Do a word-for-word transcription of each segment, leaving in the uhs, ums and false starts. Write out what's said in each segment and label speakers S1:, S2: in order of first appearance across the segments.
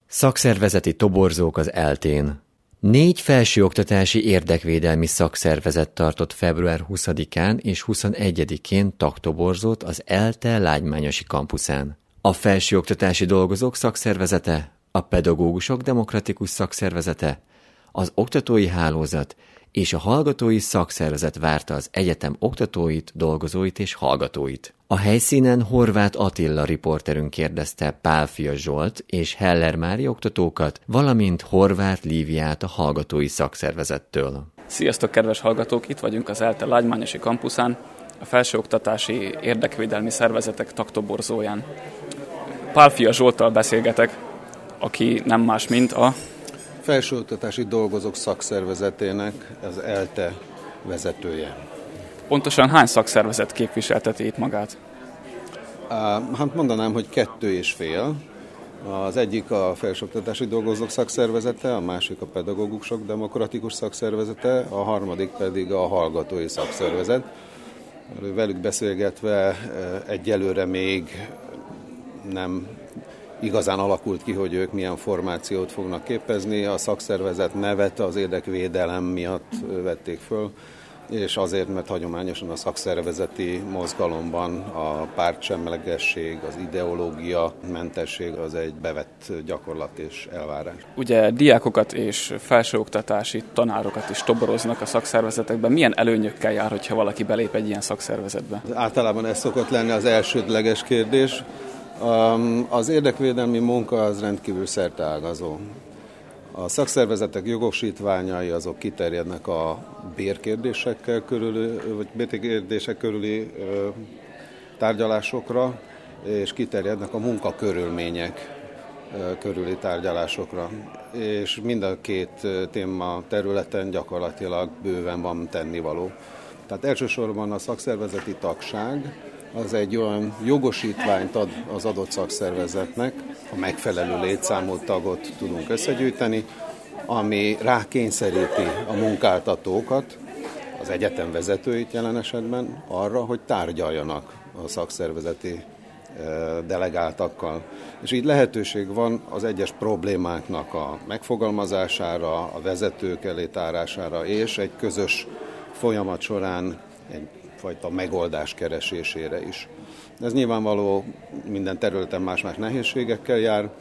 S1: Szakszervezeti toborzók az eltén. Négy felsőoktatási érdekvédelmi szakszervezet tartott február huszadikán és huszonegyedikén tagtoborzót az ELTE Lágymányosi kampuszán. A Felsőoktatási Dolgozók Szakszervezete, a Pedagógusok Demokratikus Szakszervezete, az Oktatói Hálózat és a Hallgatói Szakszervezet várta az egyetem oktatóit, dolgozóit és hallgatóit. A helyszínen Horváth Attila riporterünk kérdezte Pálffia Zsolt és Heller Mári oktatókat, valamint Horváth Líviát a Hallgatói Szakszervezettől.
S2: Sziasztok, kedves hallgatók! Itt vagyunk az ELTE Lágymányosi kampuszán, a Felsőoktatási Érdekvédelmi Szervezetek tagtoborzóján. Pálffia Zsolttal beszélgetek, aki nem más, mint a
S3: Felsőoktatási Dolgozók Szakszervezetének az ELTE vezetője.
S2: Pontosan hány szakszervezet képviselteti itt magát?
S3: Hát mondanám, hogy kettő és fél. Az egyik a Felsőoktatási Dolgozók Szakszervezete, a másik a Pedagógusok Demokratikus Szakszervezete, a harmadik pedig a Hallgatói Szakszervezet. Velük beszélgetve egyelőre még nem igazán alakult ki, hogy ők milyen formációt fognak képezni. A szakszervezet nevet az érdekvédelem miatt vették föl, és azért, mert hagyományosan a szakszervezeti mozgalomban a pártsemlegesség, az ideológia mentesség az egy bevett gyakorlat és elvárás.
S2: Ugye diákokat és felsőoktatási tanárokat is toboroznak a szakszervezetekben. Milyen előnyökkel jár, hogyha valaki belép egy ilyen szakszervezetbe?
S3: Általában ez szokott lenni az elsődleges kérdés. Az érdekvédelmi munka az rendkívül szerteágazó. A szakszervezetek jogosítványai azok kiterjednek a bérkérdésekkel körüli, vagy bérkérdések körüli tárgyalásokra, és kiterjednek a munkakörülmények körüli tárgyalásokra. És mind a két téma területen gyakorlatilag bőven van tennivaló. Tehát elsősorban a szakszervezeti tagság az egy olyan jogosítványt ad az adott szakszervezetnek, a megfelelő létszámú tagot tudunk összegyűjteni, ami rákényszeríti a munkáltatókat, az egyetem vezetőit jelen esetben arra, hogy tárgyaljanak a szakszervezeti delegáltakkal. És így lehetőség van az egyes problémáknak a megfogalmazására, a vezetők elé tárására, és egy közös folyamat során egy fajta megoldás keresésére is. Ez nyilvánvaló minden területen más-más nehézségekkel jár.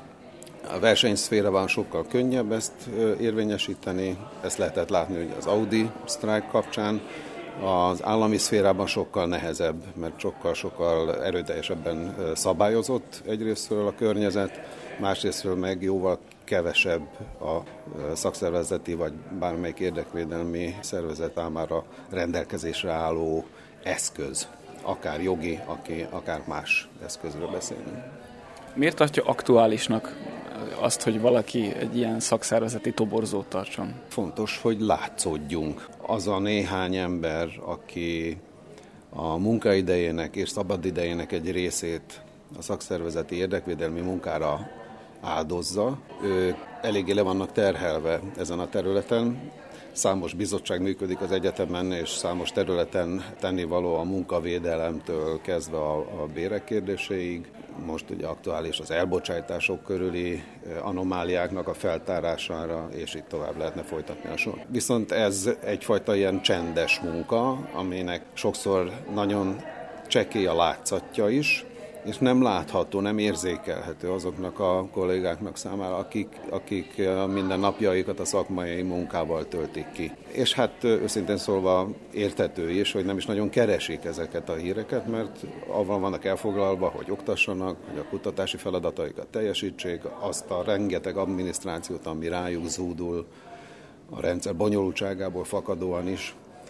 S3: A versenyszférában sokkal könnyebb ezt érvényesíteni, ezt lehetett látni ugye az Audi sztrájk kapcsán. Az állami szférában sokkal nehezebb, mert sokkal-sokkal erőteljesebben szabályozott egyrésztről a környezet, másrésztről meg jóval kevesebb a szakszervezeti vagy bármelyik érdekvédelmi szervezet számára rendelkezésre álló eszköz, akár jogi, akár más eszközről beszélünk.
S2: Miért tartja aktuálisnak azt, hogy valaki egy ilyen szakszervezeti toborzót tartson?
S3: Fontos, hogy látszódjunk. Az a néhány ember, aki a munkaidejének és szabadidejének egy részét a szakszervezeti érdekvédelmi munkára áldozza, ők eléggé le vannak terhelve ezen a területen. Számos bizottság működik az egyetemen, és számos területen tennivaló a munkavédelemtől kezdve a, a bérek kérdéséig. Most ugye aktuális az elbocsátások körüli anomáliáknak a feltárására, és itt tovább lehetne folytatni a sor. Viszont ez egyfajta ilyen csendes munka, aminek sokszor nagyon csekély a látszatja is, és nem látható, nem érzékelhető azoknak a kollégáknak számára, akik, akik minden napjaikat a szakmai munkával töltik ki. És hát őszintén szólva érthető is, hogy nem is nagyon keresik ezeket a híreket, mert avval vannak elfoglalva, hogy oktassanak, hogy a kutatási feladataikat teljesítsék, azt a rengeteg adminisztrációt, ami rájuk zúdul, a rendszer bonyolultságából fakadóan is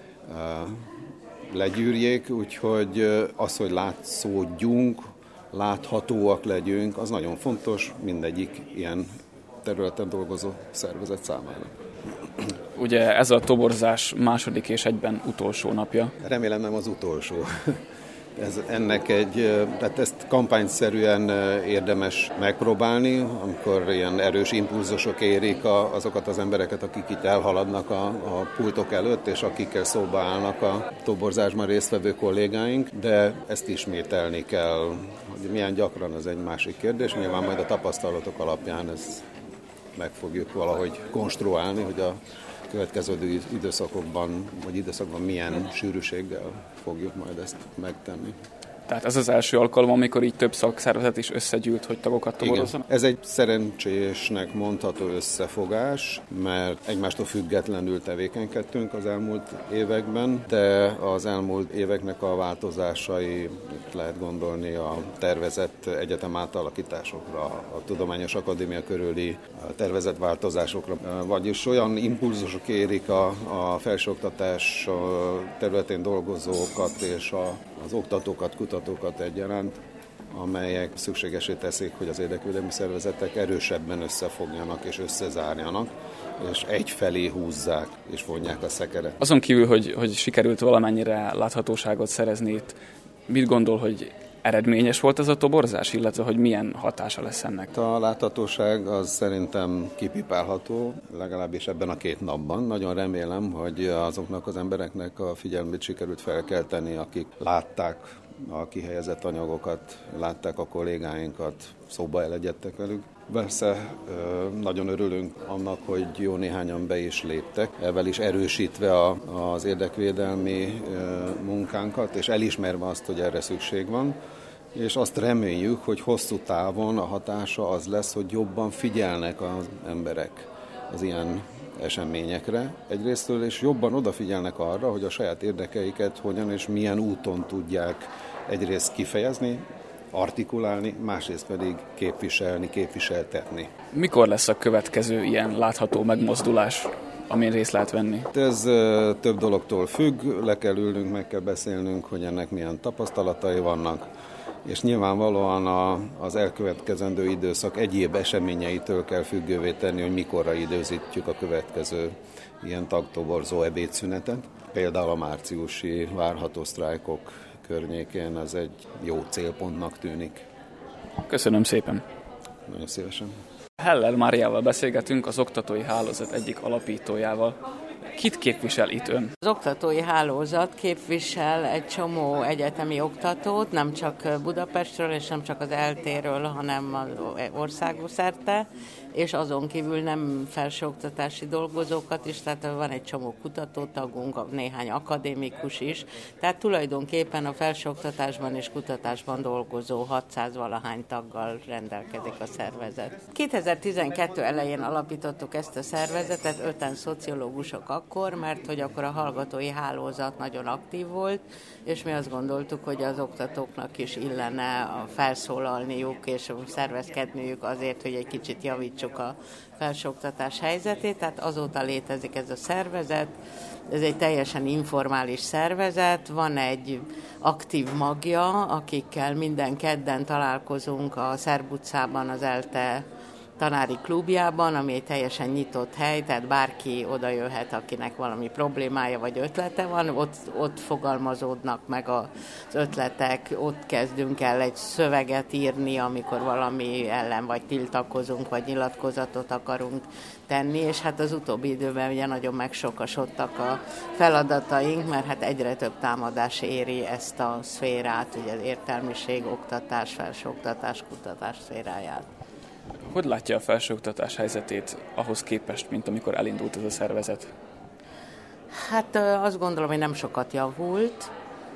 S3: legyűrjék, úgyhogy az, hogy látszódjunk, láthatóak legyünk, az nagyon fontos mindegyik ilyen területen dolgozó szervezet számára.
S2: Ugye ez a toborzás második és egyben utolsó napja.
S3: Remélem nem az utolsó. Ez ennek egy, tehát ezt kampányszerűen érdemes megpróbálni, amikor ilyen erős impulzusok érik a, azokat az embereket, akik itt elhaladnak a, a pultok előtt, és akikkel szóba állnak a toborzásban résztvevő kollégáink, de ezt ismételni kell, hogy milyen gyakran, az egy másik kérdés. Nyilván majd a tapasztalatok alapján ezt meg fogjuk valahogy konstruálni, hogy a következő időszakokban, vagy időszakban milyen sűrűséggel fogjuk majd ezt megtenni.
S2: Tehát ez az első alkalom, amikor így több szakszervezet is összegyűlt, hogy tagokat toborozzanak?
S3: Ez egy szerencsésnek mondható összefogás, mert egymástól függetlenül tevékenykedtünk az elmúlt években, de az elmúlt éveknek a változásai, lehet gondolni a tervezett egyetem átalakításokra, a Tudományos Akadémia körüli tervezett változásokra, vagyis olyan impulzusok érik a, a felsőoktatás területén dolgozókat és a, az oktatókat, kutatókat egyaránt, amelyek szükségesé teszik, hogy az érdekvédelmi szervezetek erősebben összefogjanak és összezárjanak, és egyfelé húzzák és vonják a szekeret.
S2: Azon kívül, hogy, hogy sikerült valamennyire láthatóságot szerezni itt, mit gondol, hogy eredményes volt ez a toborzás, illetve hogy milyen hatása lesz ennek?
S3: A láthatóság az szerintem kipipálható, legalábbis ebben a két napban. Nagyon remélem, hogy azoknak az embereknek a figyelmét sikerült felkelteni, akik látták a kihelyezett anyagokat, látták a kollégáinkat, szóba elegyedtek velük. Persze nagyon örülünk annak, hogy jó néhányan be is léptek, ezzel is erősítve a, az érdekvédelmi munkánkat, és elismerve azt, hogy erre szükség van. És azt reméljük, hogy hosszú távon a hatása az lesz, hogy jobban figyelnek az emberek az ilyen eseményekre egyrésztől, és jobban odafigyelnek arra, hogy a saját érdekeiket hogyan és milyen úton tudják egyrészt kifejezni, artikulálni, másrészt pedig képviselni, képviseltetni.
S2: Mikor lesz a következő ilyen látható megmozdulás, amin részt lehet venni?
S3: Ez több dologtól függ, le kell ülnünk, meg kell beszélnünk, hogy ennek milyen tapasztalatai vannak, és nyilvánvalóan a, az elkövetkezendő időszak egyéb eseményeitől kell függővé tenni, hogy mikorra időzítjük a következő ilyen tagtoborzó ebédszünetet. Például a márciusi várható sztrájkok környékén ez egy jó célpontnak tűnik.
S2: Köszönöm szépen!
S3: Nagyon szívesen.
S2: Heller Máriával beszélgetünk, az Oktatói Hálózat egyik alapítójával. Kit képvisel itt ön?
S4: Az Oktatói Hálózat képvisel egy csomó egyetemi oktatót, nem csak Budapestről és nem csak az eltéről, hanem az országszerte, és azon kívül nem felsőoktatási dolgozókat is, tehát van egy csomó kutatótagunk, néhány akadémikus is, tehát tulajdonképpen a felsőoktatásban és kutatásban dolgozó hatszáz valahány taggal rendelkezik a szervezet. kétezer-tizenkettő elején alapítottuk ezt a szervezetet, öten szociológusok akkor, mert hogy akkor a hallgatói hálózat nagyon aktív volt, és mi azt gondoltuk, hogy az oktatóknak is illene felszólalniuk és szervezkedniük azért, hogy egy kicsit javítsuk a felsőoktatás helyzetét, tehát azóta létezik ez a szervezet. Ez egy teljesen informális szervezet, van egy aktív magja, akikkel minden kedden találkozunk a Szerb utcában, az ELTE tanári klubjában, ami egy teljesen nyitott hely, tehát bárki oda jöhet, akinek valami problémája vagy ötlete van, ott, ott fogalmazódnak meg az ötletek, ott kezdünk el egy szöveget írni, amikor valami ellen vagy tiltakozunk, vagy nyilatkozatot akarunk tenni, és hát az utóbbi időben ugye nagyon megsokasodtak a feladataink, mert hát egyre több támadás éri ezt a szférát, ugye az értelmiség, oktatás, felsőoktatás, kutatás szféráját.
S2: Hogy látja a felsőoktatás helyzetét ahhoz képest, mint amikor elindult ez a szervezet?
S4: Hát azt gondolom, hogy nem sokat javult.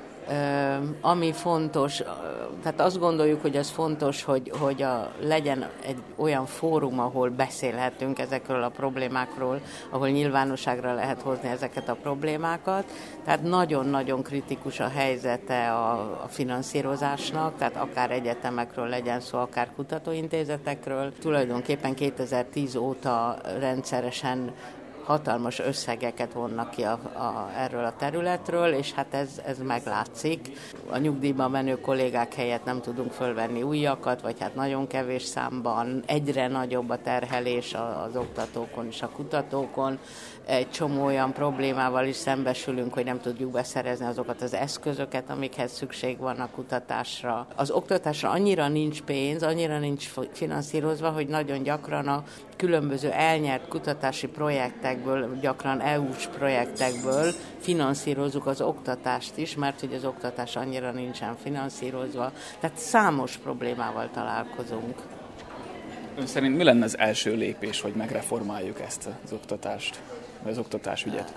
S4: Ami fontos, tehát azt gondoljuk, hogy az fontos, hogy, hogy a, legyen egy olyan fórum, ahol beszélhetünk ezekről a problémákról, ahol nyilvánosságra lehet hozni ezeket a problémákat. Tehát nagyon-nagyon kritikus a helyzete a, a finanszírozásnak, tehát akár egyetemekről legyen szó, akár kutatóintézetekről. Tulajdonképpen kétezer-tíz óta rendszeresen hatalmas összegeket vonnak ki a, a, erről a területről, és hát ez, ez meglátszik. A nyugdíjban menő kollégák helyett nem tudunk fölvenni újakat, vagy hát nagyon kevés számban. Egyre nagyobb a terhelés az oktatókon és a kutatókon. Egy csomó olyan problémával is szembesülünk, hogy nem tudjuk beszerezni azokat az eszközöket, amikhez szükség van a kutatásra. Az oktatásra annyira nincs pénz, annyira nincs finanszírozva, hogy nagyon gyakran a különböző elnyert kutatási projektekből, gyakran é u-s projektekből finanszírozzuk az oktatást is, mert hogy az oktatás annyira nincsen finanszírozva. Tehát számos problémával találkozunk.
S2: Ön szerint mi lenne az első lépés, hogy megreformáljuk ezt az oktatást, vagy az oktatásügyet?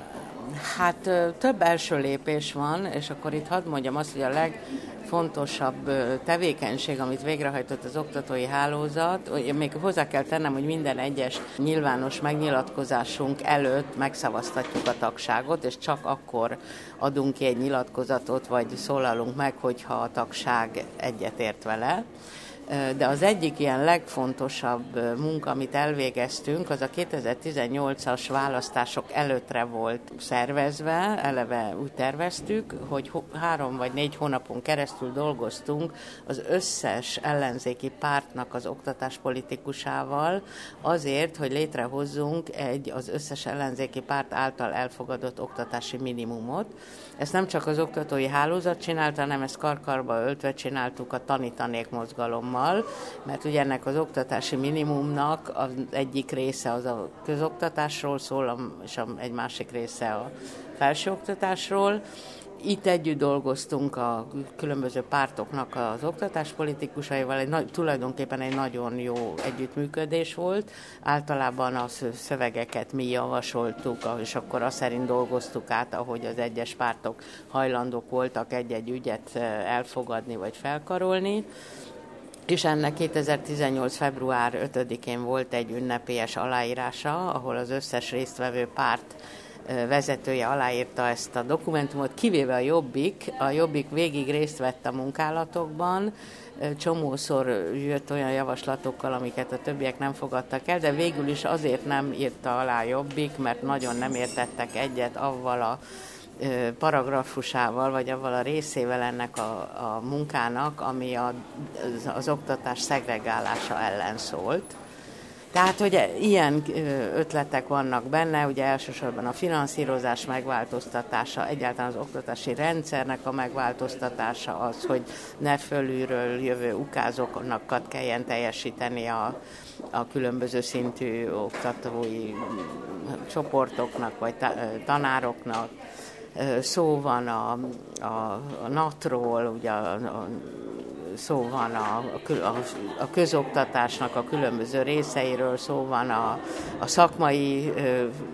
S4: Hát több első lépés van, és akkor itt hadd mondjam azt, hogy a legfontosabb tevékenység, amit végrehajtott az oktatói hálózat, még hozzá kell tennem, hogy minden egyes nyilvános megnyilatkozásunk előtt megszavaztatjuk a tagságot, és csak akkor adunk ki egy nyilatkozatot, vagy szólalunk meg, hogyha a tagság egyetért vele. De az egyik ilyen legfontosabb munka, amit elvégeztünk, az a kétezer-tizennyolcas választások előttre volt szervezve, eleve úgy terveztük, hogy három vagy négy hónapon keresztül dolgoztunk az összes ellenzéki pártnak az oktatáspolitikusával azért, hogy létrehozzunk egy az összes ellenzéki párt által elfogadott oktatási minimumot. Ezt nem csak az oktatói hálózat csinálta, hanem ezt karkarba öltve csináltuk a Tanítanék mozgalommal, mert ugye ennek az oktatási minimumnak az egyik része az a közoktatásról szól, és egy másik része a felsőoktatásról. Itt együtt dolgoztunk a különböző pártoknak az oktatáspolitikusaival, egy nagy, tulajdonképpen egy nagyon jó együttműködés volt. Általában a szövegeket mi javasoltuk, és akkor azt szerint dolgoztuk át, ahogy az egyes pártok hajlandók voltak egy-egy ügyet elfogadni vagy felkarolni. És ennek kétezer-tizennyolc. február ötödikén volt egy ünnepélyes aláírása, ahol az összes résztvevő párt vezetője aláírta ezt a dokumentumot, kivéve a Jobbik. A Jobbik végig részt vett a munkálatokban, csomószor jött olyan javaslatokkal, amiket a többiek nem fogadtak el, de végül is azért nem írta alá Jobbik, mert nagyon nem értettek egyet avval a paragrafusával, vagy avval a részével ennek a, a munkának, ami a, az, az oktatás szegregálása ellen szólt. Tehát, hogy ilyen ötletek vannak benne, ugye elsősorban a finanszírozás megváltoztatása, egyáltalán az oktatási rendszernek a megváltoztatása, az, hogy ne fölülről jövő ukázókat kelljen teljesíteni a, a különböző szintű oktatói csoportoknak, vagy tanároknak. Szó van a, a, a nátról, ugye a, a szó van a, a, a közoktatásnak a különböző részeiről, szó van a, a szakmai ö,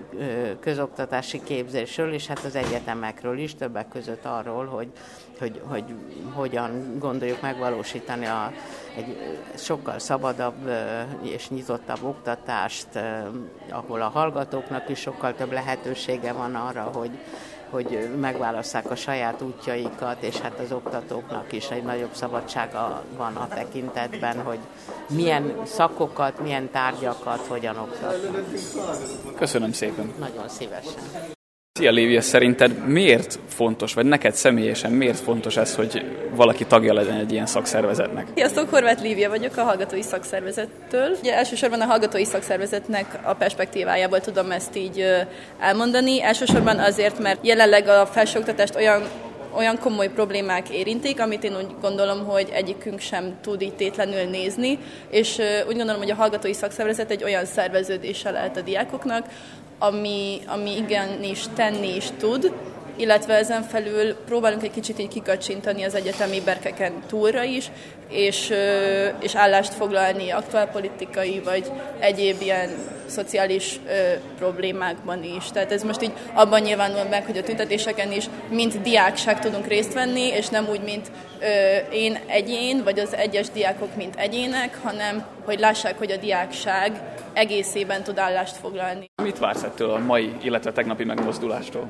S4: ö, közoktatási képzésről, és hát az egyetemekről is, többek között arról, hogy, hogy, hogy hogyan gondoljuk megvalósítani a, egy sokkal szabadabb ö, és nyitottabb oktatást, ö, ahol a hallgatóknak is sokkal több lehetősége van arra, hogy hogy megválasszák a saját útjaikat, és hát az oktatóknak is egy nagyobb szabadsága van a tekintetben, hogy milyen szakokat, milyen tárgyakat hogyan oktatnak.
S2: Köszönöm szépen.
S4: Nagyon szívesen.
S2: Szia Lívia, szerinted miért fontos, vagy neked személyesen miért fontos ez, hogy valaki tagja legyen egy ilyen szakszervezetnek?
S5: Sziasztok, Horváth Lívia vagyok a Hallgatói Szakszervezettől. Ugye elsősorban a Hallgatói Szakszervezetnek a perspektívájából tudom ezt így elmondani. Elsősorban azért, mert jelenleg a felsőoktatást olyan olyan komoly problémák érintik, amit én úgy gondolom, hogy egyikünk sem tud így tétlenül nézni, és úgy gondolom, hogy a Hallgatói Szakszervezet egy olyan szerveződése lehet a diákoknak, ami, ami igenis tenni is tud, illetve ezen felül próbálunk egy kicsit így kikacsintani az egyetemi berkeken túlra is, és, és állást foglalni aktuálpolitikai vagy egyéb ilyen szociális ö, problémákban is. Tehát ez most így abban nyilvánul meg, hogy a tüntetéseken is mint diákság tudunk részt venni, és nem úgy, mint ö, én egyén, vagy az egyes diákok, mint egyének, hanem hogy lássák, hogy a diákság egészében tud állást foglalni.
S2: Mit vársz ettől a mai, illetve tegnapi megmozdulástól?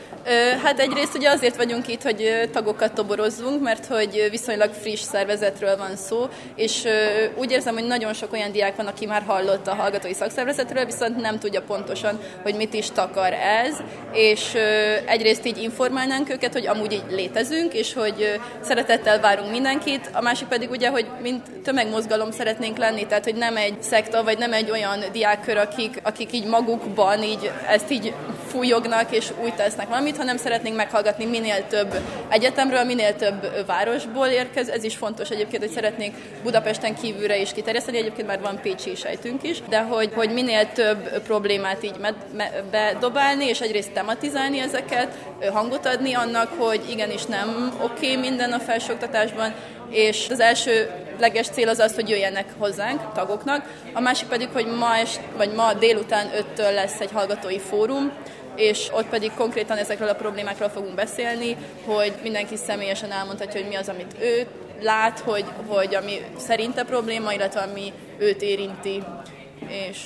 S5: Hát egyrészt ugye azért vagyunk itt, hogy tagokat toborozzunk, mert hogy viszonylag friss szervezetről van szó, és úgy érzem, hogy nagyon sok olyan diák van, aki már hallott a Hallgatói Szakszervezetről, viszont nem tudja pontosan, hogy mit is takar ez, és egyrészt így informálnánk őket, hogy amúgy így létezünk, és hogy szeretettel várunk mindenkit, a másik pedig ugye, hogy mint tömegmozgalom szeretnénk lenni, tehát hogy nem egy szekta, vagy nem egy olyan diákkör, akik, akik így magukban így ezt így fújognak és úgy tesznek valamit, hanem szeretnénk meghallgatni minél több egyetemről, minél több városból érkező. Ez is fontos egyébként, hogy szeretnénk Budapesten kívülre is kiterjeszteni, egyébként már van pécsi sejtünk is, de hogy, hogy minél több problémát így med- me- bedobálni, és egyrészt tematizálni ezeket, hangot adni annak, hogy igenis nem oké okay minden a felsőoktatásban, és az első leges cél az az, hogy jöjjenek hozzánk, tagoknak. A másik pedig, hogy ma, est, vagy ma délután öttől lesz egy hallgatói fórum, és ott pedig konkrétan ezekről a problémákról fogunk beszélni, hogy mindenki személyesen elmondhatja, hogy mi az, amit ő lát, hogy, hogy ami szerinte probléma, illetve ami őt érinti. És...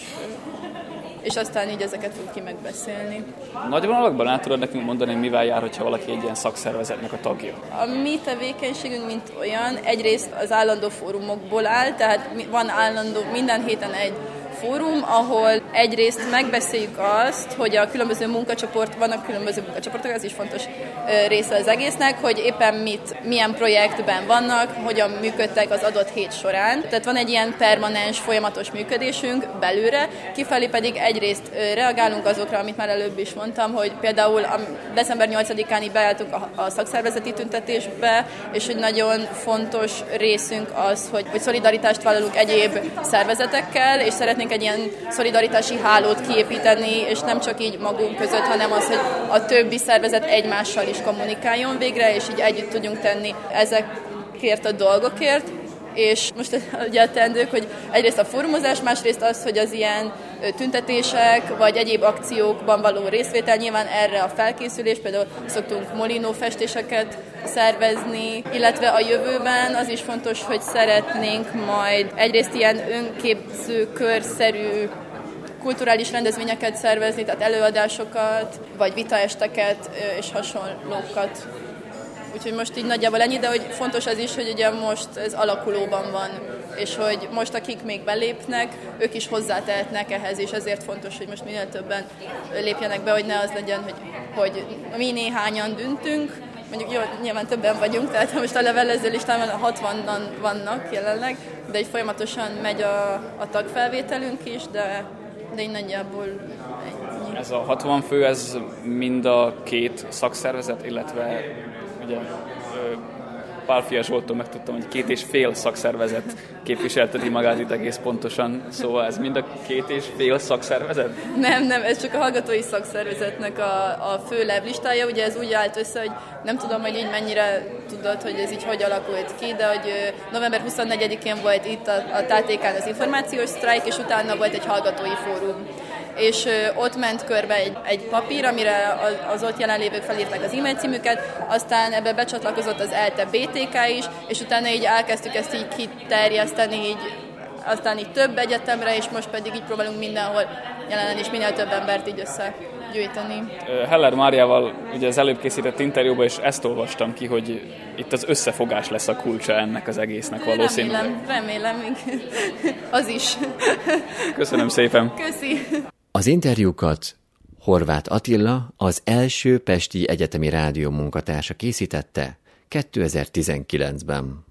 S5: és aztán így ezeket fogjuk ki megbeszélni.
S2: Nagy vonalakban át tudod nekünk mondani, mivel jár, hogyha valaki egy ilyen szakszervezetnek a tagja?
S5: A mi tevékenységünk, mint olyan, egyrészt az állandó fórumokból áll, tehát van állandó, minden héten egy fórum, ahol egyrészt megbeszéljük azt, hogy a különböző munkacsoport, vannak különböző munkacsoportok, ez is fontos része az egésznek, hogy éppen mit, milyen projektben vannak, hogyan működtek az adott hét során. Tehát van egy ilyen permanens, folyamatos működésünk belülre, kifelé pedig egyrészt reagálunk azokra, amit már előbb is mondtam, hogy például a december nyolcadikán így beálltunk a, a szakszervezeti tüntetésbe, és hogy nagyon fontos részünk az, hogy, hogy szolidaritást vállalunk egyéb szervezetekkel, és szeretnénk egy ilyen szolidaritási hálót kiépíteni, és nem csak így magunk között, hanem az, hogy a többi szervezet egymással is kommunikáljon végre, és így együtt tudjunk tenni ezekért a dolgokért. És most ugye a teendők, hogy egyrészt a fórumozás, másrészt az, hogy az ilyen tüntetések, vagy egyéb akciókban való részvétel, nyilván erre a felkészülés, például szoktunk Molinó festéseket szervezni, illetve a jövőben az is fontos, hogy szeretnénk majd egyrészt ilyen önképző, körszerű kulturális rendezvényeket szervezni, tehát előadásokat, vagy vitaesteket és hasonlókat. Úgyhogy most így nagyjából ennyi, de hogy fontos az is, hogy ugye most ez alakulóban van, és hogy most akik még belépnek, ők is hozzátehetnek ehhez, és ezért fontos, hogy most minél többen lépjenek be, hogy ne az legyen, hogy, hogy mi néhányan döntünk, mondjuk jó, nyilván többen vagyunk, tehát most a levelező listán hatvanan vannak jelenleg, de így folyamatosan megy a, a tagfelvételünk is, de, de így nagyjából ennyi.
S2: Ez a hatvan fő, ez mind a két szakszervezet, illetve ugye Pálffia Zsolttól megtudtam, hogy két és fél szakszervezet képviselteti magát itt egész pontosan, szóval ez mind a két és fél szakszervezet?
S5: Nem, nem, ez csak a hallgatói szakszervezetnek a, a fő levlistája, ugye ez úgy állt össze, hogy nem tudom, hogy így mennyire tudod, hogy ez így hogy alakult ki, de hogy november huszonnegyedikén volt itt a, a té té ká-n az információs sztrájk, és utána volt egy hallgatói fórum. És ott ment körbe egy, egy papír, amire az ott jelenlévők felírták az e-mail címüket, aztán ebbe becsatlakozott az ELTE bé té ká is, és utána így elkezdtük ezt így kiterjeszteni, így, aztán így több egyetemre, és most pedig így próbálunk mindenhol jelen is minél több embert így összegyűjteni.
S2: Heller Máriával ugye az előbb készített interjúban, és ezt olvastam ki, hogy itt az összefogás lesz a kulcsa ennek az egésznek valószínűleg.
S5: Remélem, remélem, az is.
S2: Köszönöm szépen.
S5: Köszi.
S1: Az interjúkat Horváth Attila, az első pesti egyetemi rádió munkatársa készítette kétezer-tizenkilencben.